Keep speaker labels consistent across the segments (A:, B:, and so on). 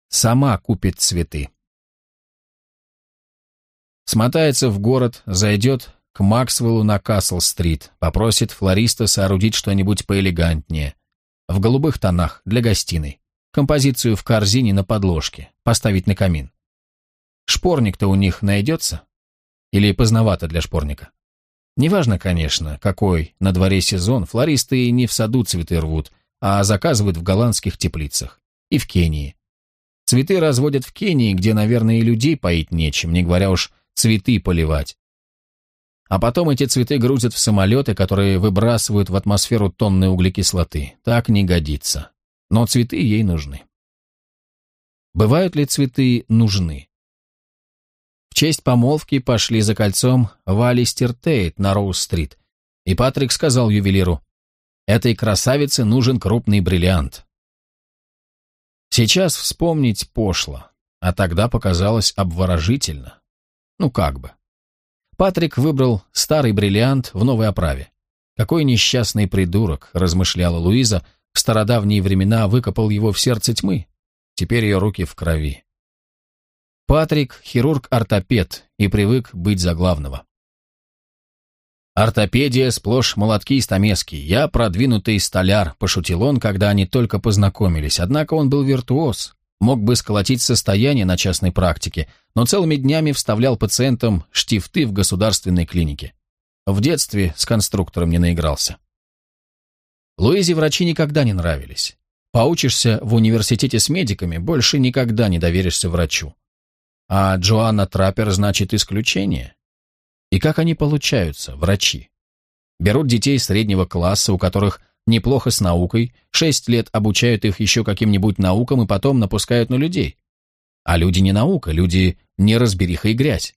A: сама купит цветы. Смотается в город, зайдет к Максвеллу на Касл-стрит, попросит флориста соорудить что-нибудь поэлегантнее, в голубых тонах, для гостиной, композицию в корзине на подложке, поставить на камин. Шпорник-то у них найдется? Или поздновато для шпорника? Неважно, конечно, какой на дворе сезон, флористы не в саду цветы рвут, а заказывают в голландских теплицах. И в Кении. Цветы разводят в Кении, где, наверное, и людей поить нечем, не говоря уж цветы поливать. А потом эти цветы грузят в самолеты, которые выбрасывают в атмосферу тонны углекислоты. Так не годится. Но цветы ей нужны. Бывают ли цветы нужны? В честь помолвки пошли за кольцом в Алистер Тейт на Роуз-стрит, и Патрик сказал ювелиру: «Этой красавице нужен крупный бриллиант». Сейчас вспомнить пошло, а тогда показалось обворожительно. Ну как бы. Патрик выбрал старый бриллиант в новой оправе. Какой несчастный придурок, размышляла Луиза, в стародавние времена выкопал его в сердце тьмы. Теперь ее руки в крови. Патрик – хирург-ортопед и привык быть за главного. «Ортопедия сплошь молотки и стамески. Я продвинутый столяр», – пошутил он, когда они только познакомились. Однако он был виртуоз, мог бы сколотить состояние на частной практике, но целыми днями вставлял пациентам штифты в государственной клинике. В детстве с конструктором не наигрался. Луизе врачи никогда не нравились. Поучишься в университете с медиками, больше никогда не доверишься врачу. А Джоанна Траппер значит исключение. И как они получаются, врачи? Берут детей среднего класса, у которых неплохо с наукой, 6 лет обучают их еще каким-нибудь наукам и потом напускают на людей. А люди не наука, люди неразбериха и грязь.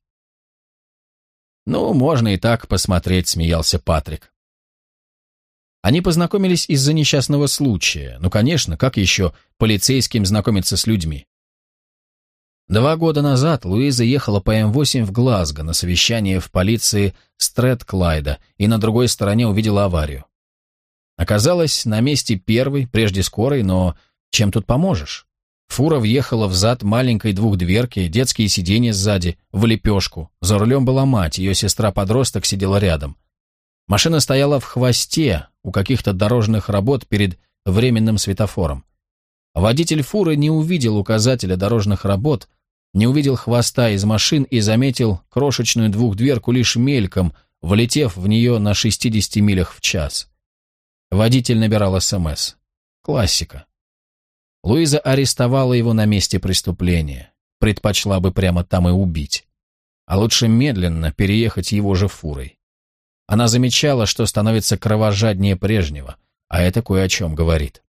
A: «Ну, можно и так посмотреть», — смеялся Патрик. Они познакомились из-за несчастного случая. Ну, конечно, как еще полицейским знакомиться с людьми? 2 года назад Луиза ехала по М8 в Глазго на совещание в полиции Стрэдклайда и на другой стороне увидела аварию. Оказалось, на месте первой, прежде скорой, но чем тут поможешь? Фура въехала в зад маленькой двухдверки, детские сиденья сзади, в лепешку. За рулем была мать, ее сестра-подросток сидела рядом. Машина стояла в хвосте у каких-то дорожных работ перед временным светофором. Водитель фуры не увидел указателя дорожных работ, не увидел хвоста из машин и заметил крошечную двухдверку лишь мельком, влетев в нее на 60 милях в час. Водитель набирал СМС. Классика. Луиза арестовала его на месте преступления. Предпочла бы прямо там и убить. А лучше медленно переехать его же фурой. Она замечала, что становится кровожаднее прежнего, а это кое о чем говорит.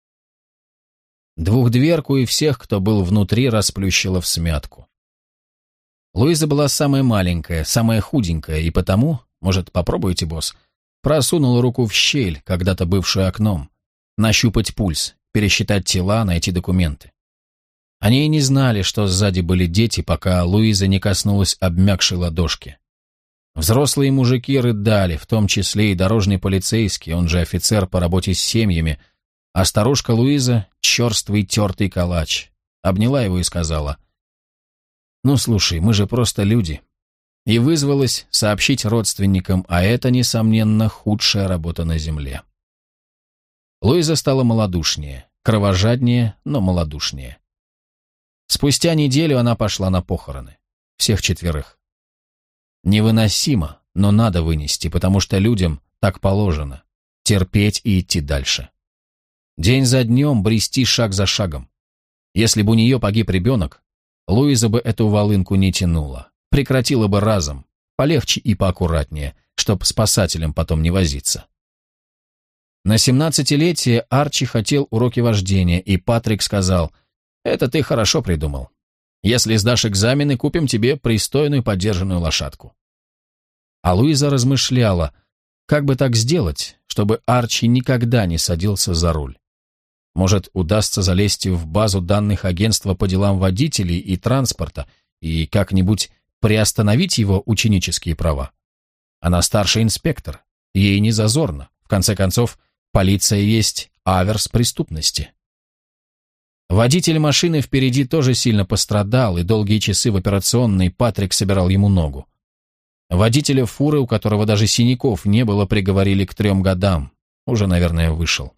A: Двухдверку и всех, кто был внутри, расплющило всмятку. Луиза была самая маленькая, самая худенькая, и потому, может, попробуйте, босс, просунула руку в щель, когда-то бывшую окном, нащупать пульс, пересчитать тела, найти документы. Они и не знали, что сзади были дети, пока Луиза не коснулась обмякшей ладошки. Взрослые мужики рыдали, в том числе и дорожный полицейский, он же офицер по работе с семьями, а старушка Луиза — черствый тертый калач. Обняла его и сказала: «Ну, слушай, мы же просто люди». И вызвалась сообщить родственникам, а это, несомненно, худшая работа на земле. Луиза стала малодушнее, кровожаднее, но малодушнее. Спустя неделю она пошла на похороны. Всех 4. Невыносимо, но надо вынести, потому что людям так положено. Терпеть и идти дальше. День за днем брести шаг за шагом. Если бы у нее погиб ребенок, Луиза бы эту волынку не тянула, прекратила бы разом, полегче и поаккуратнее, чтоб спасателям потом не возиться. На 17-летие Арчи хотел уроки вождения, и Патрик сказал: «Это ты хорошо придумал. Если сдашь экзамены, купим тебе пристойную подержанную лошадку». А Луиза размышляла, как бы так сделать, чтобы Арчи никогда не садился за руль. Может, удастся залезть в базу данных агентства по делам водителей и транспорта и как-нибудь приостановить его ученические права. Она старший инспектор, ей не зазорно. В конце концов, полиция есть аверс преступности. Водитель машины впереди тоже сильно пострадал, и долгие часы в операционной Патрик собирал ему ногу. Водителя фуры, у которого даже синяков не было, приговорили к 3 годам. Уже, наверное, вышел.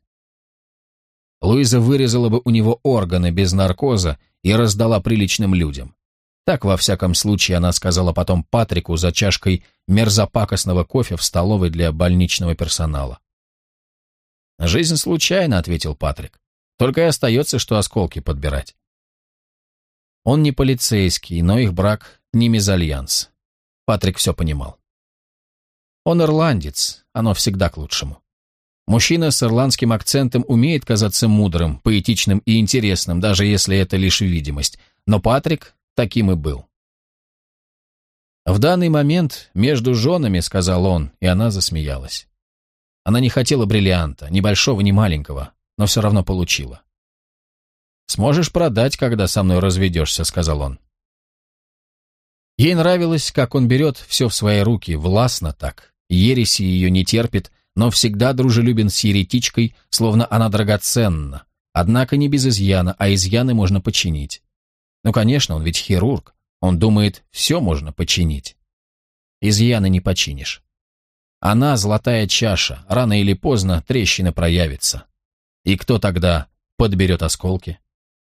A: Луиза вырезала бы у него органы без наркоза и раздала приличным людям. Так, во всяком случае, она сказала потом Патрику за чашкой мерзопакостного кофе в столовой для больничного персонала. «Жизнь случайна», — ответил Патрик. «Только и остается, что осколки подбирать». Он не полицейский, но их брак не мезальянс. Патрик все понимал. Он ирландец, оно всегда к лучшему. Мужчина с ирландским акцентом умеет казаться мудрым, поэтичным и интересным, даже если это лишь видимость, но Патрик таким и был. «В данный момент между женами», — сказал он, и она засмеялась. Она не хотела бриллианта, ни большого, ни маленького, но все равно получила. «Сможешь продать, когда со мной разведешься», — сказал он. Ей нравилось, как он берет все в свои руки, властно так, ереси ее не терпит, но всегда дружелюбен с еретичкой, словно она драгоценна, однако не без изъяна, а изъяны можно починить. Ну, конечно, он ведь хирург, он думает, все можно починить. Изъяны не починишь. Она золотая чаша, рано или поздно трещина проявится. И кто тогда подберет осколки?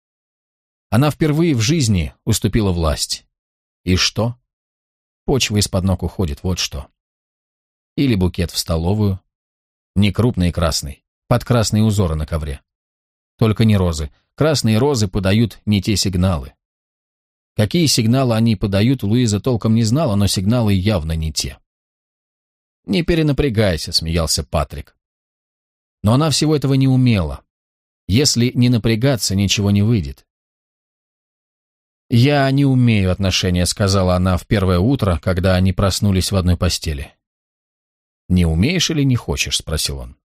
A: Она впервые в жизни уступила власть. И что? Почва из-под ног уходит, вот что. Или букет в столовую. Не крупный и красный, под красные узоры на ковре. Только не розы. Красные розы подают не те сигналы. Какие сигналы они подают, Луиза толком не знала, но сигналы явно не те. «Не перенапрягайся», — смеялся Патрик. Но она всего этого не умела. Если не напрягаться, ничего не выйдет. «Я не умею отношения», — сказала она в первое утро, когда они проснулись в одной постели. «Не умеешь или не хочешь?» — спросил он.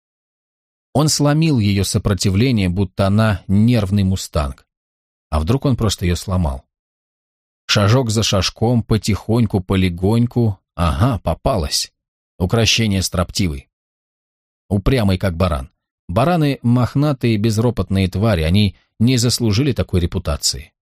A: Он сломил ее сопротивление, будто она нервный мустанг. А вдруг он просто ее сломал? Шажок за шажком, потихоньку, полегоньку. Ага, попалась. Укрощение строптивый. Упрямый, как баран. Бараны — мохнатые, безропотные твари, они не заслужили такой репутации.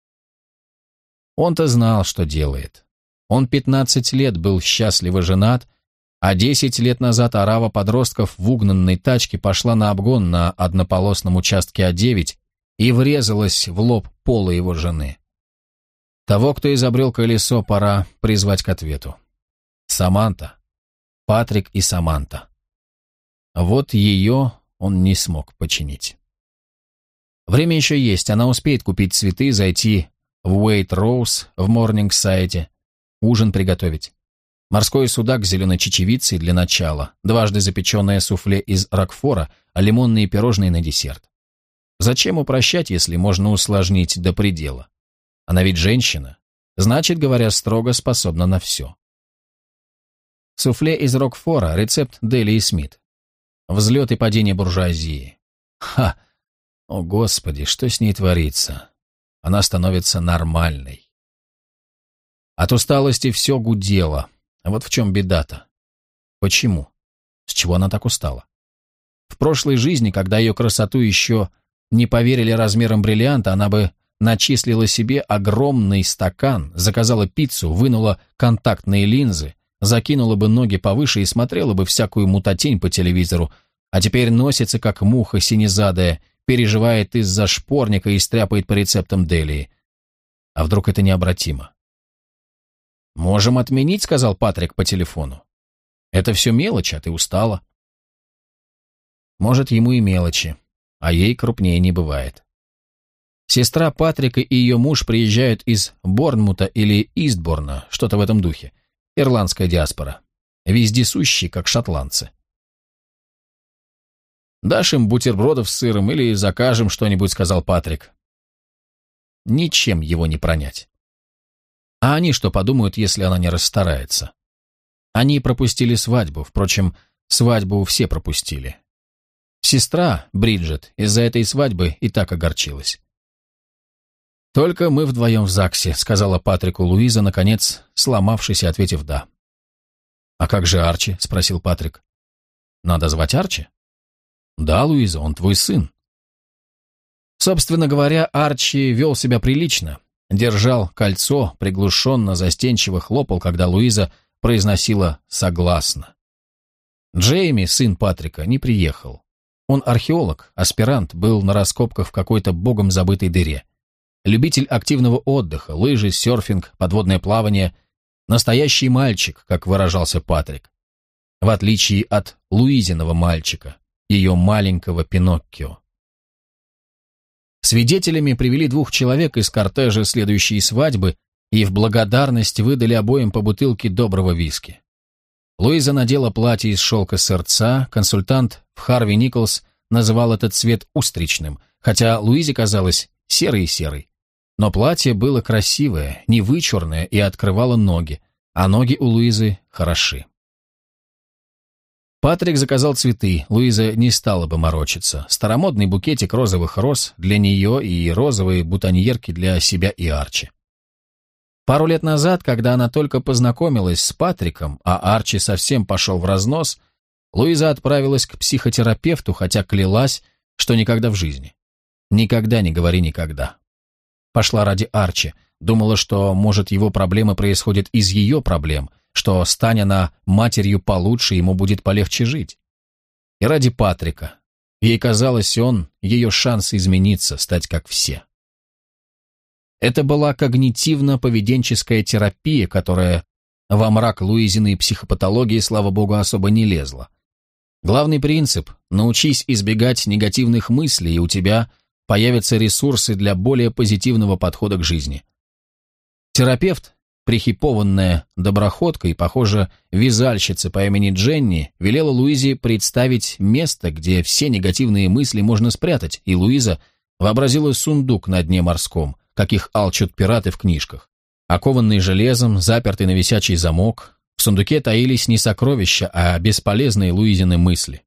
A: Он-то знал, что делает. Он 15 лет был счастливо женат, а 10 лет назад орава подростков в угнанной тачке пошла на обгон на однополосном участке А9 и врезалась в лоб пола его жены. Того, кто изобрел колесо, пора призвать к ответу. Саманта. Патрик и Саманта. Вот ее он не смог починить. Время еще есть, она успеет купить цветы, зайти в Уэйт-Роуз в Морнингсайде, ужин приготовить. Морской судак с зеленой чечевицей для начала, дважды запеченное суфле из рокфора, а лимонные пирожные на десерт. Зачем упрощать, если можно усложнить до предела? Она ведь женщина, значит, говоря строго, способна на все. Суфле из рокфора, рецепт Дели и Смит. Взлет и падение буржуазии. Ха! О, Господи, что с ней творится? Она становится нормальной. От усталости все гудело. А вот в чем беда-то? Почему? С чего она так устала? В прошлой жизни, когда ее красоту еще не поверили размером бриллианта, она бы начислила себе огромный стакан, заказала пиццу, вынула контактные линзы, закинула бы ноги повыше и смотрела бы всякую мутатень по телевизору, а теперь носится, как муха синезадая, переживает из-за шпорника и стряпает по рецептам Делии. А вдруг это необратимо? «Можем отменить», — сказал Патрик по телефону. «Это все мелочи, а ты устала». Может, ему и мелочи, а ей крупнее не бывает. Сестра Патрика и ее муж приезжают из Борнмута или Истборна, что-то в этом духе. Ирландская диаспора. Вездесущие, как шотландцы. «Дашь им бутербродов с сыром или закажем что-нибудь», — сказал Патрик. Ничем его не пронять. А они что подумают, если она не расстарается? Они пропустили свадьбу, впрочем, свадьбу все пропустили. Сестра, Бриджит, из-за этой свадьбы и так огорчилась. «Только мы вдвоем в ЗАГСе», — сказала Патрику Луиза, наконец, сломавшись и ответив «да». «А как же Арчи?» — спросил Патрик. «Надо звать Арчи?» «Да, Луиза, он твой сын». Собственно говоря, Арчи вел себя прилично. Держал кольцо, приглушенно, застенчиво хлопал, когда Луиза произносила «согласно». Джейми, сын Патрика, не приехал. Он археолог, аспирант, был на раскопках в какой-то богом забытой дыре. Любитель активного отдыха, лыжи, серфинг, подводное плавание. Настоящий мальчик, как выражался Патрик. В отличие от Луизиного мальчика, ее маленького Пиноккио. Свидетелями привели 2 человек из кортежа следующей свадьбы и в благодарность выдали обоим по бутылке доброго виски. Луиза надела платье из шелка сырца, консультант в Харви Николс называл этот цвет устричным, хотя Луизе казалось серый-серый. Но платье было красивое, не вычурное и открывало ноги, а ноги у Луизы хороши. Патрик заказал цветы, Луиза не стала бы морочиться. Старомодный букетик розовых роз для нее и розовые бутоньерки для себя и Арчи. Пару лет назад, когда она только познакомилась с Патриком, а Арчи совсем пошел в разнос, Луиза отправилась к психотерапевту, хотя клялась, что никогда в жизни. Никогда не говори никогда. Пошла ради Арчи, думала, что, может, его проблемы происходят из ее проблем, что, стань она матерью получше, ему будет полегче жить. И ради Патрика. Ей казалось, он ее шанс измениться, стать как все. Это была когнитивно-поведенческая терапия, которая во мрак Луизиной психопатологии, слава богу, особо не лезла. Главный принцип – научись избегать негативных мыслей, и у тебя появятся ресурсы для более позитивного подхода к жизни. Терапевт, прихипованная доброходка и, похоже, вязальщица по имени Дженни, велела Луизе представить место, где все негативные мысли можно спрятать, и Луиза вообразила сундук на дне морском, каких алчут пираты в книжках. Окованный железом, запертый на висячий замок, в сундуке таились не сокровища, а бесполезные Луизины мысли.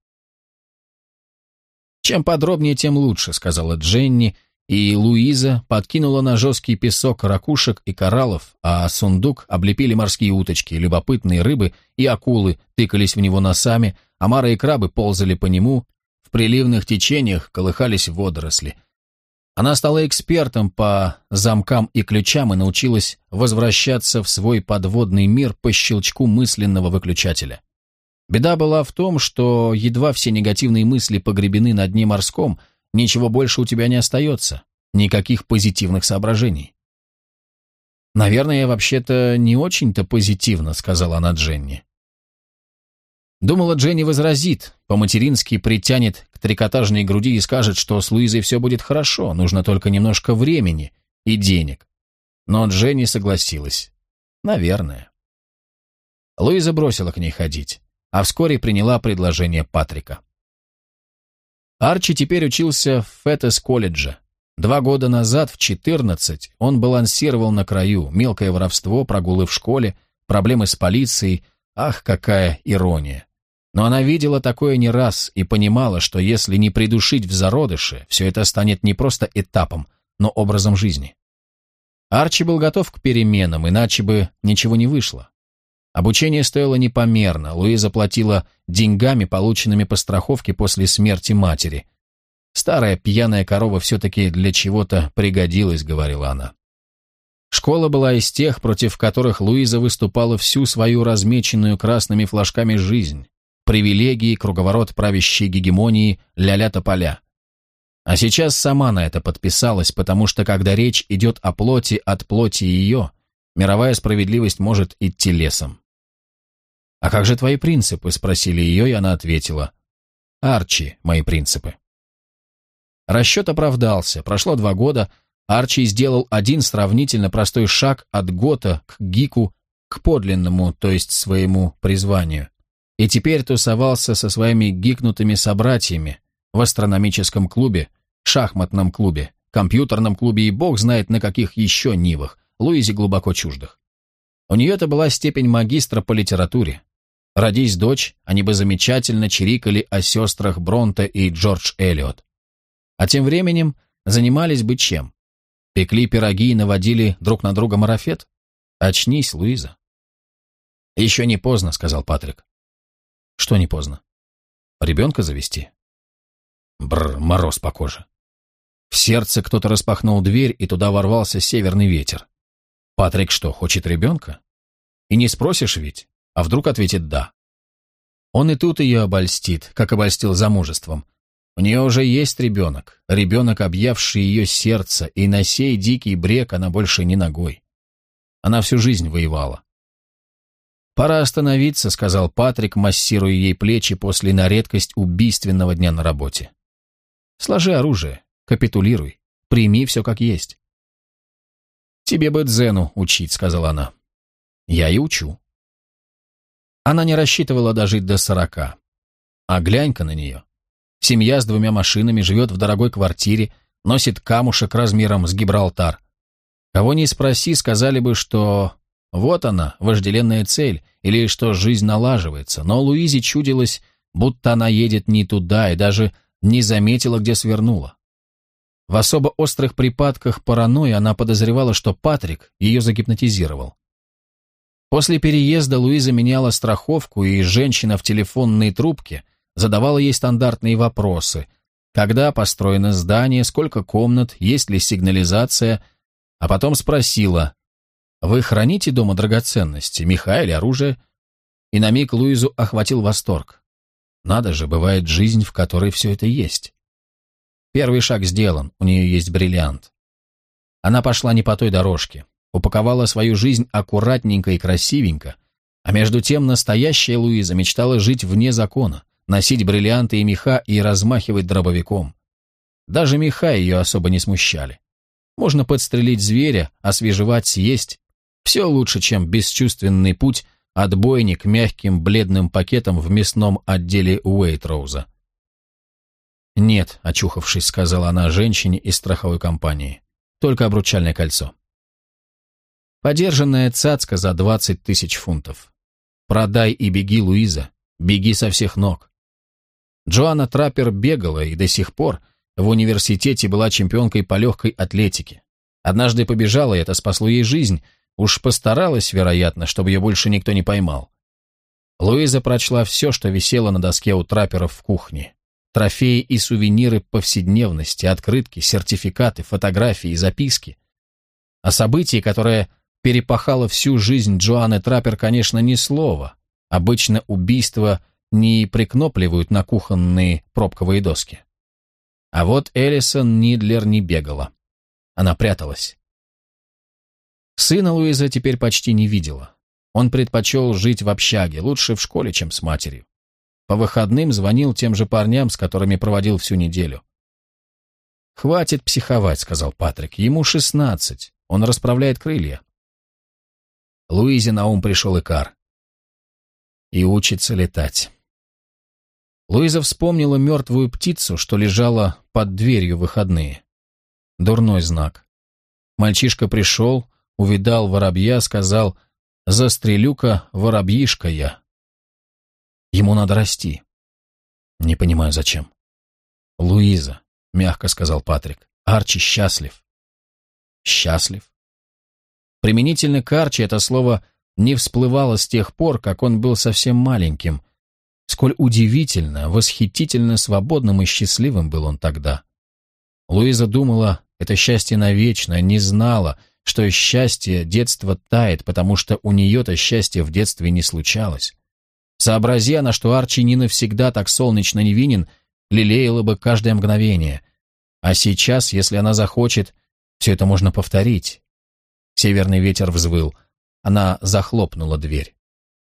A: «Чем подробнее, тем лучше», — сказала Дженни, и Луиза подкинула на жесткий песок ракушек и кораллов, а сундук облепили морские уточки, любопытные рыбы и акулы тыкались в него носами, омары и крабы ползали по нему, в приливных течениях колыхались водоросли. Она стала экспертом по замкам и ключам и научилась возвращаться в свой подводный мир по щелчку мысленного выключателя. Беда была в том, что едва все негативные мысли погребены на дне морском, ничего больше у тебя не остается, никаких позитивных соображений. «Наверное, я вообще-то не очень-то позитивно», — сказала она Дженни. Думала, Дженни возразит, по-матерински притянет к трикотажной груди и скажет, что с Луизой все будет хорошо, нужно только немножко времени и денег. Но Дженни согласилась. Наверное. Луиза бросила к ней ходить, а вскоре приняла предложение Патрика. Арчи теперь учился в Феттес-колледже. 2 года назад, в 14, он балансировал на краю, мелкое воровство, прогулы в школе, проблемы с полицией, ах, какая ирония. Но она видела такое не раз и понимала, что если не придушить в зародыше, все это станет не просто этапом, но образом жизни. Арчи был готов к переменам, иначе бы ничего не вышло. Обучение стоило непомерно, Луиза платила деньгами, полученными по страховке после смерти матери. «Старая пьяная корова все-таки для чего-то пригодилась», — говорила она. Школа была из тех, против которых Луиза выступала всю свою размеченную красными флажками жизнь. Привилегии, круговорот правящей гегемонии, ля-ля тополя. А сейчас сама на это подписалась, потому что когда речь идет о плоти от плоти ее, мировая справедливость может идти лесом. «А как же твои принципы?» — спросили ее, и она ответила. «Арчи, мои принципы». Расчет оправдался. Прошло 2 года, Арчи сделал один сравнительно простой шаг от Гота к Гику, к подлинному, то есть своему призванию. И теперь тусовался со своими гикнутыми собратьями в астрономическом клубе, шахматном клубе, компьютерном клубе и бог знает на каких еще нивах, Луизе глубоко чуждых. У нее это была степень магистра по литературе. Родись дочь, они бы замечательно чирикали о сестрах Бронте и Джордж Эллиот. А тем временем занимались бы чем? Пекли пироги и наводили друг на друга марафет? Очнись, Луиза. «Еще не поздно», — сказал Патрик. «Что не поздно? Ребенка завести?» Мороз по коже. В сердце кто-то распахнул дверь, и туда ворвался северный ветер. Патрик что, хочет ребенка? И не спросишь ведь, а вдруг ответит «да». Он и тут ее обольстит, как обольстил замужеством. У нее уже есть ребенок, объявший ее сердце, и на сей дикий брег она больше не ногой. Она всю жизнь воевала. «Пора остановиться», — сказал Патрик, массируя ей плечи после на редкость убийственного дня на работе. «Сложи оружие, капитулируй, прими все как есть». «Тебе бы дзену учить», — сказала она. «Я и учу». Она не рассчитывала дожить до 40. А глянь-ка на нее. Семья с 2 машинами, живет в дорогой квартире, носит камушек размером с Гибралтар. Кого ни спроси, сказали бы, что вот она, вожделенная цель, или что жизнь налаживается, но Луизе чудилось, будто она едет не туда и даже не заметила, где свернула. В особо острых припадках паранойи она подозревала, что Патрик ее загипнотизировал. После переезда Луиза меняла страховку, и женщина в телефонной трубке задавала ей стандартные вопросы. Когда построено здание, сколько комнат, есть ли сигнализация, а потом спросила: «Вы храните дома драгоценности, меха или оружие?» И на миг Луизу охватил восторг. Надо же, бывает жизнь, в которой все это есть. Первый шаг сделан, у нее есть бриллиант. Она пошла не по той дорожке, упаковала свою жизнь аккуратненько и красивенько, а между тем настоящая Луиза мечтала жить вне закона, носить бриллианты и меха и размахивать дробовиком. Даже меха ее особо не смущали. Можно подстрелить зверя, освежевать, съесть. Все лучше, чем бесчувственный путь от бойни к мягким бледным пакетам в мясном отделе Уэйтроуза. «Нет», — очухавшись, сказала она женщине из страховой компании, — «только обручальное кольцо». Подержанная цацка за 20 000 фунтов. Продай и беги, Луиза, беги со всех ног. Джоанна Траппер бегала и до сих пор в университете была чемпионкой по легкой атлетике. Однажды побежала, и это спасло ей жизнь. Уж постаралась, вероятно, чтобы ее больше никто не поймал. Луиза прочла все, что висело на доске у трапперов в кухне. Трофеи и сувениры повседневности, открытки, сертификаты, фотографии, записки. О событии, которое перепахало всю жизнь Джоанны Траппер, конечно, ни слова. Обычно убийства не прикнопливают на кухонные пробковые доски. А вот Элисон Нидлер не бегала. Она пряталась. Сына Луиза теперь почти не видела. Он предпочел жить в общаге, лучше в школе, чем с матерью. По выходным звонил тем же парням, с которыми проводил всю неделю. «Хватит психовать», — сказал Патрик. «Ему 16. Он расправляет крылья». Луизе на ум пришел Икар. И учится летать. Луиза вспомнила мертвую птицу, что лежала под дверью в выходные. Дурной знак. Мальчишка пришел, увидал воробья, сказал: «Застрелю-ка воробьишка я». Ему надо расти. Не понимаю, зачем. «Луиза», — мягко сказал Патрик, — «Арчи счастлив». «Счастлив?» Применительно к Арчи это слово не всплывало с тех пор, как он был совсем маленьким. Сколь удивительно, восхитительно свободным и счастливым был он тогда. Луиза думала, это счастье навечно, не знала, что счастье детства тает, потому что у нее-то счастье в детстве не случалось. Сообрази она, что Арчи не навсегда так солнечно невинен, лелеяла бы каждое мгновение. А сейчас, если она захочет, все это можно повторить. Северный ветер взвыл. Она захлопнула дверь.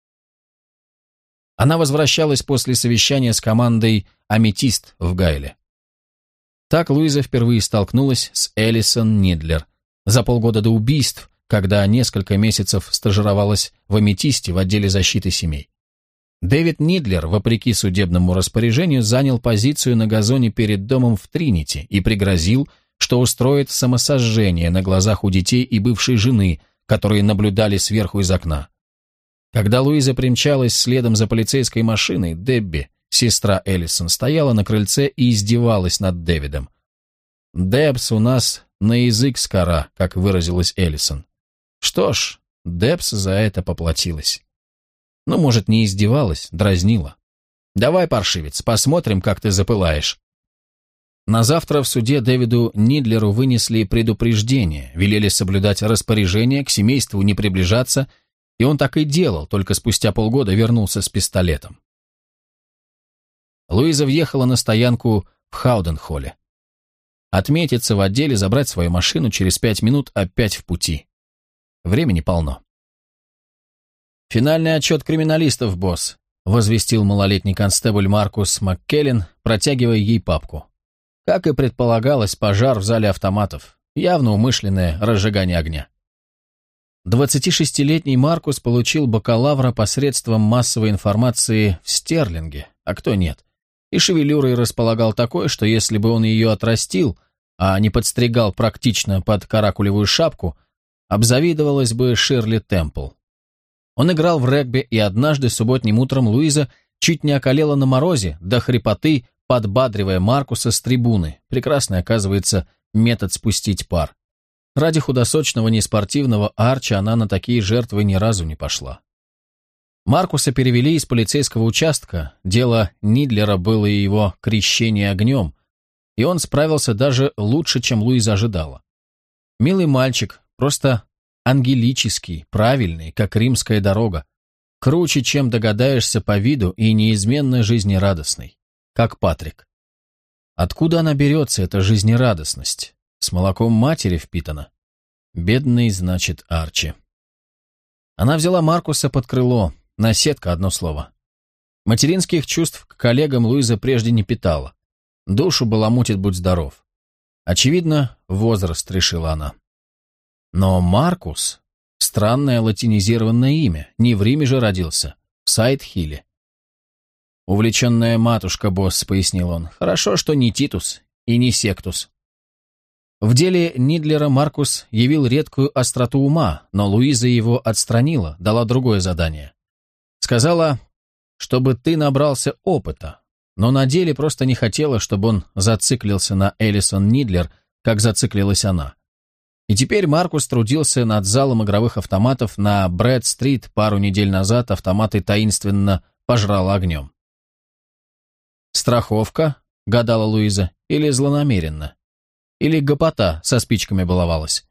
A: Она возвращалась после совещания с командой «Аметист» в Гайле. Так Луиза впервые столкнулась с Элисон Нидлер. За полгода до убийств, когда несколько месяцев стажировалась в Аметисте в отделе защиты семей. Дэвид Нидлер, вопреки судебному распоряжению, занял позицию на газоне перед домом в Тринити и пригрозил, что устроит самосожжение на глазах у детей и бывшей жены, которые наблюдали сверху из окна. Когда Луиза примчалась следом за полицейской машиной, Дебби, сестра Элисон, стояла на крыльце и издевалась над Дэвидом. «Дебс у нас на язык скора», как выразилась Элисон. Что ж, Дебс за это поплатилась. Ну, может, не издевалась, дразнила. «Давай, паршивец, посмотрим, как ты запылаешь». На завтра в суде Дэвиду Нидлеру вынесли предупреждение, велели соблюдать распоряжение, к семейству не приближаться, и он так и делал, только спустя полгода вернулся с пистолетом. Луиза въехала на стоянку в Хауденхолле. Отметиться в отделе, забрать свою машину, через 5 минут опять в пути. Времени полно. «Финальный отчет криминалистов, босс», — возвестил малолетний констебль Маркус МакКеллен, протягивая ей папку. Как и предполагалось, пожар в зале автоматов. Явно умышленное разжигание огня. 26-летний Маркус получил бакалавра посредством массовой информации в Стерлинге, а кто нет. И шевелюрой располагал такой, что если бы он ее отрастил, а не подстригал практично под каракулевую шапку, обзавидовалась бы Ширли Темпл. Он играл в регби, и однажды субботним утром Луиза чуть не околела на морозе, до хрипоты, подбадривая Маркуса с трибуны. Прекрасный, оказывается, метод спустить пар. Ради худосочного неспортивного Арчи она на такие жертвы ни разу не пошла. Маркуса перевели из полицейского участка, дело Нидлера было и его крещение огнем, и он справился даже лучше, чем Луиза ожидала. Милый мальчик, просто ангелический, правильный, как римская дорога, круче, чем догадаешься по виду, и неизменно жизнерадостный, как Патрик. Откуда она берется, эта жизнерадостность? С молоком матери впитана. Бедный, значит, Арчи. Она взяла Маркуса под крыло, наседка, одно слово. Материнских чувств к коллегам Луиза прежде не питала. Душу баламутит, будь здоров. Очевидно, возраст, решила она. Но Маркус — странное латинизированное имя, не в Риме же родился, в Сайд-Хилле. «Увлеченная матушка, босс», — пояснил он. «Хорошо, что не Титус и не Сектус». В деле Нидлера Маркус явил редкую остроту ума, но Луиза его отстранила, дала другое задание. Сказала, чтобы ты набрался опыта, но на деле просто не хотела, чтобы он зациклился на Элисон Нидлер, как зациклилась она. И теперь Маркус трудился над залом игровых автоматов на Брэд-стрит. Пару недель назад автоматы таинственно пожрало огнем. «Страховка?» — гадала Луиза. «Или злонамеренно? Или гопота со спичками баловалась?»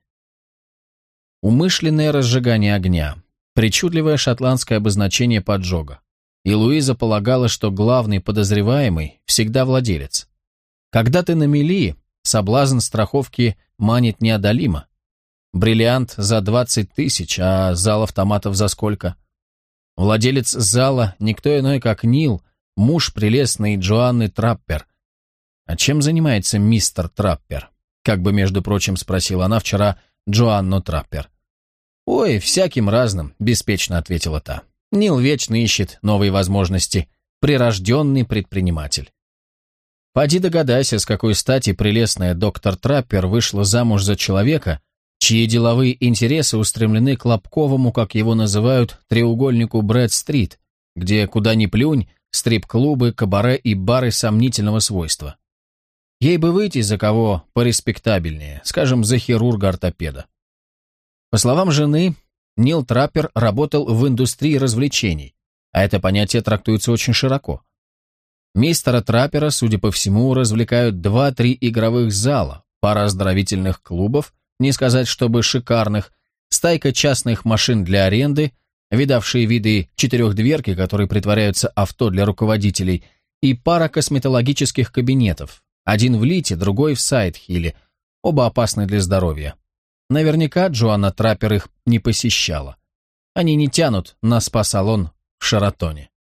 A: Умышленное разжигание огня. Причудливое шотландское обозначение поджога. И Луиза полагала, что главный подозреваемый всегда владелец. Когда ты на мели, соблазн страховки манит неодолимо. Бриллиант за 20 тысяч, а зал автоматов за сколько? Владелец зала никто иной, как Нил, муж прелестной Джоанны Траппер. А чем занимается мистер Траппер? Как бы, между прочим, спросила она вчера Джоанну Траппер. «Ой, всяким разным», — беспечно ответила та. «Нил вечно ищет новые возможности. Прирожденный предприниматель». Поди догадайся, с какой стати прелестная доктор Траппер вышла замуж за человека, чьи деловые интересы устремлены к лобковому, как его называют, треугольнику Брэд-стрит, где, куда ни плюнь, стрип-клубы, кабаре и бары сомнительного свойства. Ей бы выйти за кого пореспектабельнее, скажем, за хирурга-ортопеда. По словам жены, Нил Траппер работал в индустрии развлечений, а это понятие трактуется очень широко. Мистера Траппера, судя по всему, развлекают 2-3 игровых зала, пара оздоровительных клубов, не сказать, чтобы шикарных, стайка частных машин для аренды, видавшие виды четырехдверки, которые притворяются авто для руководителей, и пара косметологических кабинетов, один в Лите, другой в Сайд-Хилле, оба опасны для здоровья. Наверняка Джоанна Траппер их не посещала. Они не тянут на спа-салон в Шаратоне.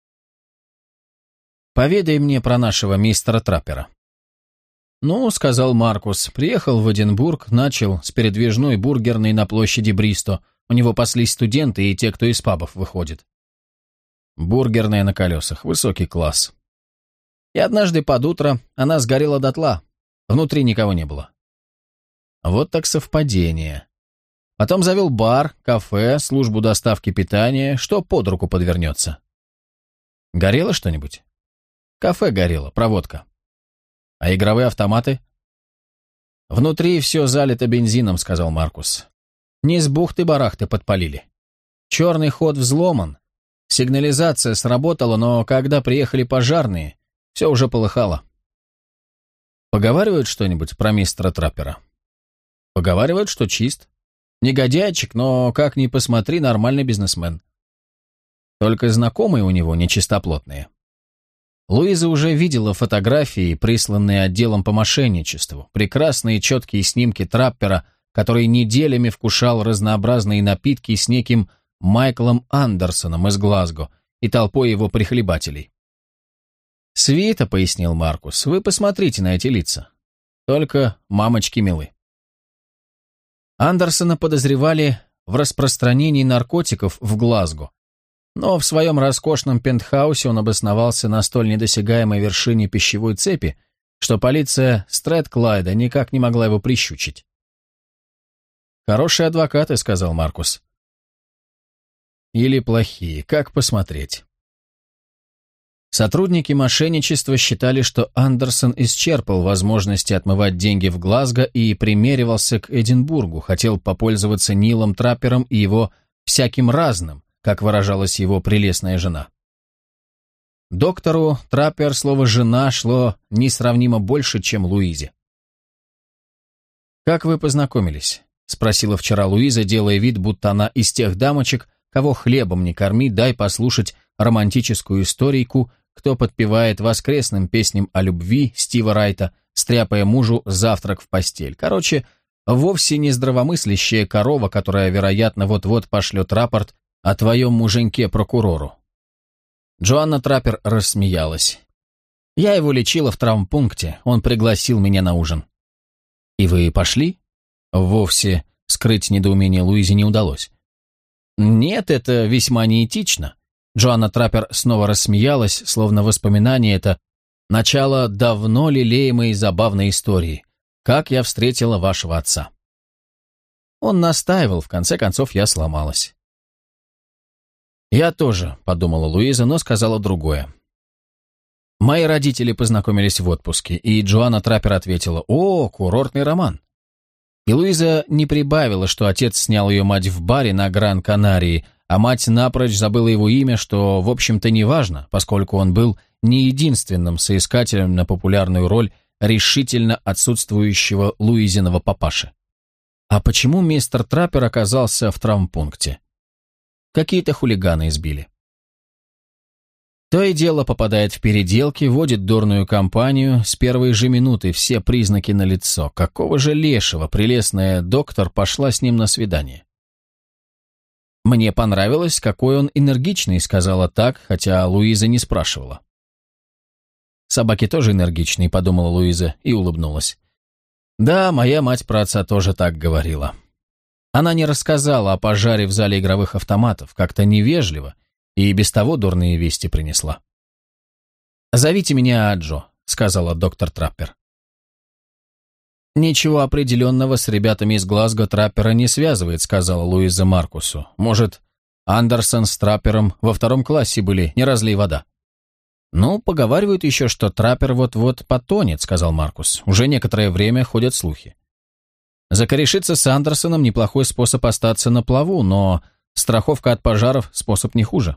A: «Поведай мне про нашего мистера Траппера». «Ну, — сказал Маркус, — приехал в Эдинбург, начал с передвижной бургерной на площади Бристо. У него паслись студенты и те, кто из пабов выходит. Бургерная на колесах, высокий класс. И однажды под утро она сгорела дотла. Внутри никого не было. Вот так совпадение. Потом завел бар, кафе, службу доставки питания, что под руку подвернется. Горело что-нибудь? Кафе горело, проводка. А игровые автоматы? Внутри все залито бензином, сказал Маркус. Не с бухты-барахты подпалили. Черный ход взломан. Сигнализация сработала, но когда приехали пожарные, все уже полыхало. Поговаривают что-нибудь про мистера Траппера? Поговаривают, что чист. Негодяйчик, но, как ни посмотри, нормальный бизнесмен. Только знакомые у него нечистоплотные. Луиза уже видела фотографии, присланные отделом по мошенничеству, прекрасные четкие снимки Траппера, который неделями вкушал разнообразные напитки с неким Майклом Андерсоном из Глазго и толпой его прихлебателей. «Свита», — пояснил Маркус, — «вы посмотрите на эти лица. Только мамочки милы». Андерсона подозревали в распространении наркотиков в Глазго, но в своем роскошном пентхаусе он обосновался на столь недосягаемой вершине пищевой цепи, что полиция Стрэт-Клайда никак не могла его прищучить. «Хорошие адвокаты», — сказал Маркус. «Или плохие, как посмотреть». Сотрудники мошенничества считали, что Андерсон исчерпал возможности отмывать деньги в Глазго и примеривался к Эдинбургу, хотел попользоваться Нилом Траппером и его «всяким разным», как выражалась его прелестная жена. Доктору Траппер слово «жена» шло несравнимо больше, чем Луизе. «Как вы познакомились?» — спросила вчера Луиза, делая вид, будто она из тех дамочек, кого хлебом не корми, дай послушать романтическую историйку, кто подпевает воскресным песням о любви Стива Райта, стряпая мужу завтрак в постель. Короче, вовсе не здравомыслящая корова, которая, вероятно, вот-вот пошлет рапорт о твоем муженьке прокурору. Джоанна Траппер рассмеялась. «Я его лечила в травмпункте, он пригласил меня на ужин». «И вы пошли?» Вовсе скрыть недоумение Луизе не удалось. «Нет, это весьма неэтично». Джоанна Траппер снова рассмеялась, словно воспоминание это начало давно лелеемой забавной истории. «Как я встретила вашего отца». Он настаивал, в конце концов я сломалась. «Я тоже», — подумала Луиза, но сказала другое. «Мои родители познакомились в отпуске», и Джоанна Траппер ответила: «О, курортный роман». И Луиза не прибавила, что отец снял ее мать в баре на Гран-Канарии, а мать напрочь забыла его имя, что, в общем-то, не важно, поскольку он был не единственным соискателем на популярную роль решительно отсутствующего Луизиного папаши. А почему мистер Траппер оказался в травмпункте? Какие-то хулиганы избили. То и дело попадает в переделки, водит дурную компанию, с первой же минуты все признаки налицо. Какого же лешего прелестная доктор пошла с ним на свидание? «Мне понравилось, какой он энергичный», — сказала так, хотя Луиза не спрашивала. «Собаки тоже энергичные», — подумала Луиза и улыбнулась. «Да, моя мать про отца тоже так говорила». Она не рассказала о пожаре в зале игровых автоматов, как-то невежливо, и без того дурные вести принесла. «Зовите меня Джо», — сказала доктор Траппер. «Ничего определенного с ребятами из Глазго Траппера не связывает», — сказала Луиза Маркусу. «Может, Андерсон с Траппером во 2 классе были, не разлей вода». «Ну, поговаривают еще, что Траппер вот-вот потонет», — сказал Маркус. «Уже некоторое время ходят слухи. Закорешиться с Андерсоном — неплохой способ остаться на плаву, но страховка от пожаров — способ не хуже».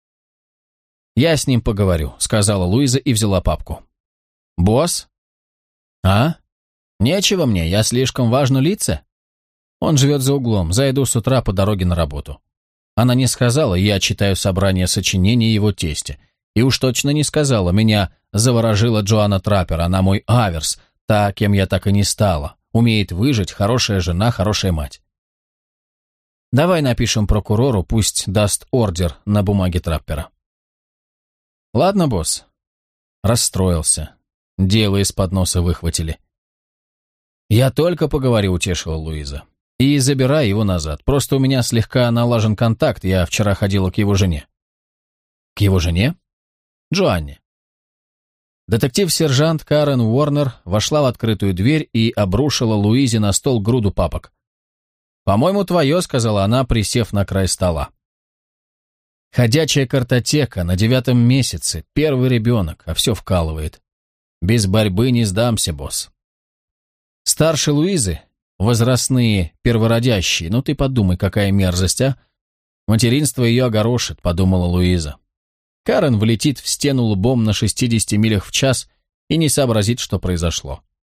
A: «Я с ним поговорю», — сказала Луиза и взяла папку. «Босс?» «А? Нечего мне, я слишком важно лица. Он живет за углом, зайду с утра по дороге на работу». Она не сказала: «Я читаю собрание сочинений его тестя». И уж точно не сказала: «Меня заворожила Джоанна Траппер, она мой аверс, та, кем я так и не стала. Умеет выжить, хорошая жена, хорошая мать». «Давай напишем прокурору, пусть даст ордер на бумаге Траппера». «Ладно, босс». Расстроился. Дело из-под носа выхватили. «Я только поговорю», — утешила Луиза. «И забирай его назад. Просто у меня слегка налажен контакт, я вчера ходила к его жене». «К его жене?» «Джоанне». Детектив-сержант Карен Уорнер вошла в открытую дверь и обрушила Луизе на стол груду папок. «По-моему, твое», — сказала она, присев на край стола. «Ходячая картотека, на 9 месяце, первый ребенок, а все вкалывает. Без борьбы не сдамся, босс». Старше Луизы, возрастные первородящие, ну ты подумай, какая мерзость, а? Материнство ее огорошит, подумала Луиза. Карен влетит в стену лбом на 60 милях в час и не сообразит, что произошло.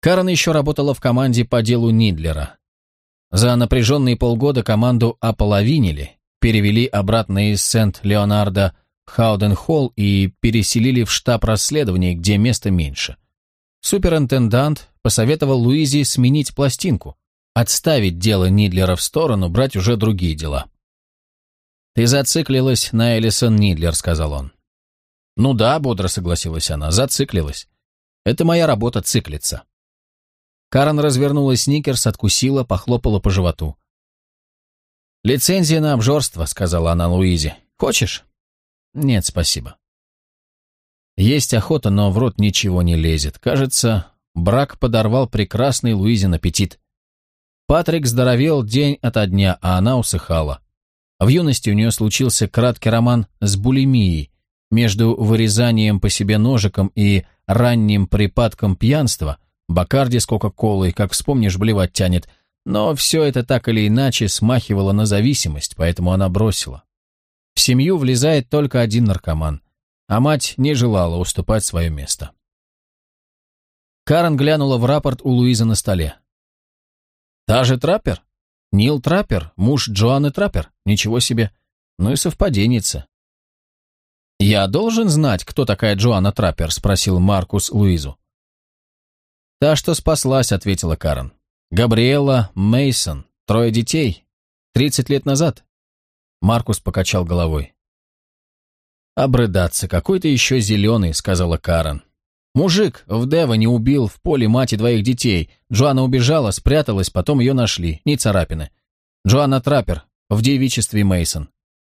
A: Карен еще работала в команде по делу Нидлера. За напряженные полгода команду ополовинили, перевели обратно из Сент-Леонардо в Хауден-Холл и переселили в штаб расследований, где места меньше. Суперинтендант посоветовал Луизе сменить пластинку, отставить дело Нидлера в сторону, брать уже другие дела. «Ты зациклилась на Элисон Нидлер», — сказал он. «Ну да», — бодро согласилась она, — «зациклилась. Это моя работа — циклиться». Карен развернула сникерс, откусила, похлопала по животу. «Лицензия на обжорство», — сказала она Луизе. «Хочешь?» «Нет, спасибо». Есть охота, но в рот ничего не лезет. Кажется, брак подорвал прекрасный Луизин аппетит. Патрик здоровел день ото дня, а она усыхала. В юности у нее случился краткий роман с булимией. Между вырезанием по себе ножиком и ранним припадком пьянства, Бакарди с Кока-Колой, как вспомнишь, блевать тянет, но все это так или иначе смахивало на зависимость, поэтому она бросила. В семью влезает только один наркоман, а мать не желала уступать свое место. Карен глянула в рапорт у Луизы на столе. «Та же Траппер? Нил Траппер, муж Джоанны Траппер? Ничего себе! Ну и совпаденница». «Я должен знать, кто такая Джоанна Траппер?» — спросил Маркус Луизу. «Та, что спаслась», — ответила Карен. «Габриэла Мейсон, 3 детей. 30 лет назад». Маркус покачал головой. «Обрыдаться, какой ты еще зеленый», — сказала Карен. «Мужик в Девоне убил в поле мать и 2 детей. Джоанна убежала, спряталась, потом ее нашли. Ни царапины. Джоанна Траппер, в девичестве Мейсон».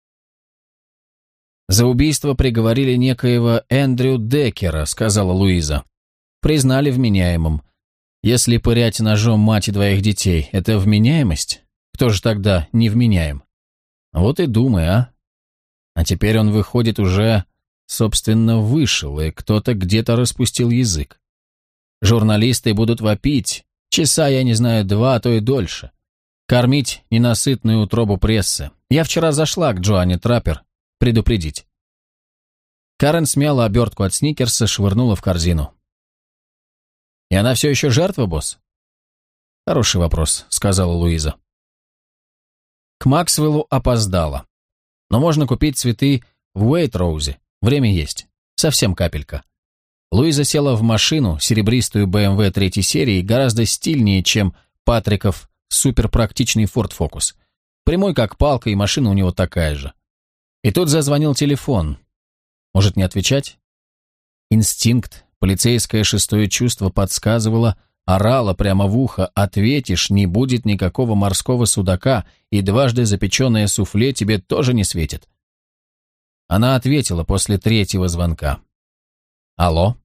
A: «За убийство приговорили некоего Эндрю Деккера», — сказала Луиза. «Признали вменяемым. Если пырять ножом мать и 2 детей, это вменяемость? Кто же тогда невменяем? Вот и думай, а? А теперь он, выходит, уже, собственно, вышел, и кто-то где-то распустил язык. Журналисты будут вопить, часа, я не знаю, 2, а то и дольше. Кормить ненасытную утробу прессы. Я вчера зашла к Джоанне Траппер предупредить». Карен смяла обертку от сникерса, швырнула в корзину. «И она все еще жертва, босс?» «Хороший вопрос», — сказала Луиза. К Максвеллу опоздала. Но можно купить цветы в Уэйтроузе. Время есть. Совсем капелька. Луиза села в машину, серебристую BMW 3 серии, гораздо стильнее, чем Патриков суперпрактичный Ford Focus. Прямой как палка, и машина у него такая же. И тут зазвонил телефон. Может, не отвечать? Инстинкт, полицейское 6-е чувство подсказывало, орало прямо в ухо: ответишь, не будет никакого морского судака, и дважды запеченное суфле тебе тоже не светит. Она ответила после 3-го звонка. «Алло?»